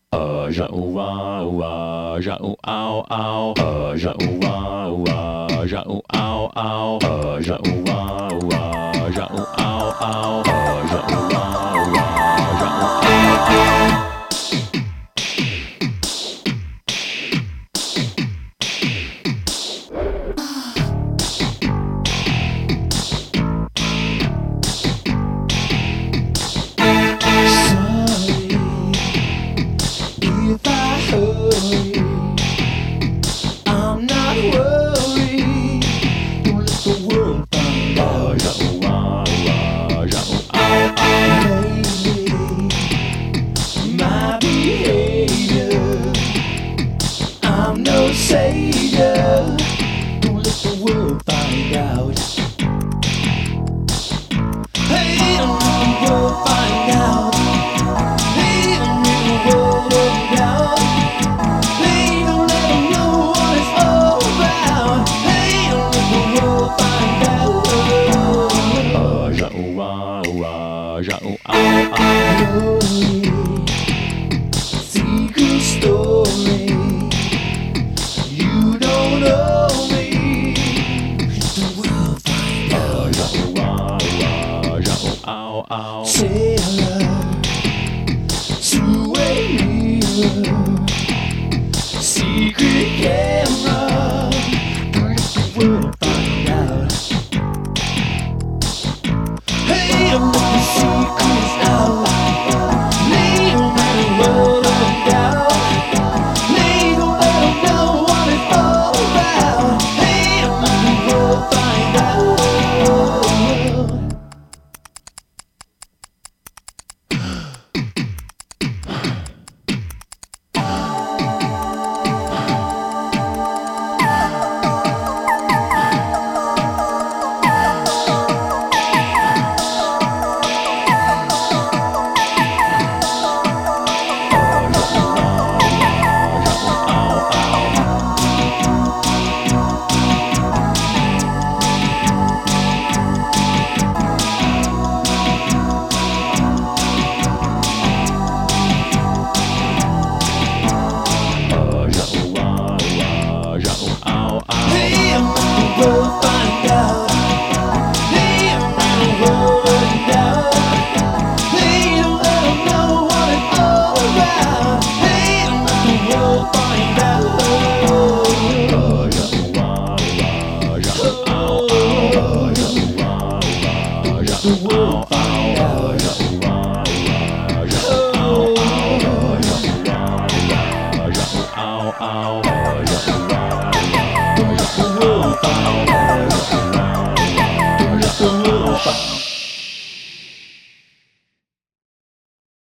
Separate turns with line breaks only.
Ja ooh ah ooh ah, ja ooh ow ow. Ja ooh ah ooh ah, ja ooh ow ow. Ja ooh ah ooh ah, ja ooh ow ow. Ja ooh ah ooh ah, ja ooh ow ow.
If I hurry, I'm not worried. Don't let the world find out.
Ja ooh ah ooh ah, ja ooh ow ow.
Lately, my behavior, I'm no savior. Don't let the world find out. Hey, don't let the world find out. Hey, don't let the world find out. Hey, don't let them know what it's all about. Hey, don't let the world find out.
Ja ooh ah ooh ah, ja ooh ow ow.
Secret story. You don't know me. Let the world find out.
Ja ooh ah ooh ah, ja ooh ow ow.
Sailor to a mirror. Secret camera. Don't let the world find out. Hey, don't let the secrets out. Hey, don't let the world find out. Hey, don't let them know what it's all about. Hey, don't let the world find out. Hey, don't let the world find out. Hey, don't let the world find out. Hey, don't let them know what it's all about. Hey, don't let the world find out. The world find out.
Ow, ow.